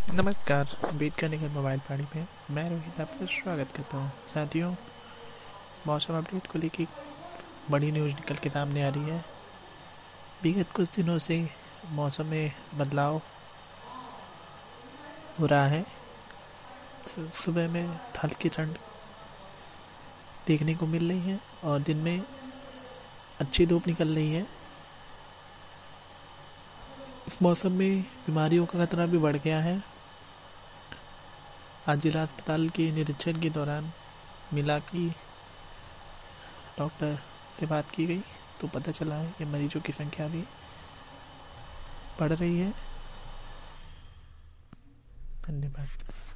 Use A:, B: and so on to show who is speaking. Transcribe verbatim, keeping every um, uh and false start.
A: नमस्कार। बीट करने के मोबाइल पार्टी पे मैं रोहित आपका स्वागत करता हूँ। साथियों, मौसम अपडेट को लेकर बड़ी न्यूज़ निकल के सामने आ रही है। विगत कुछ दिनों से मौसम में बदलाव हो रहा है। सुबह में हल्की ठंड देखने को मिल रही है और दिन में अच्छी धूप निकल रही है। इस मौसम में बीमारियों का खतरा भी बढ़ गया है। आज जिला अस्पताल के निरीक्षण के दौरान मिला कि डॉक्टर से बात की गई तो पता चला है कि मरीजों की संख्या भी बढ़ रही है। धन्यवाद।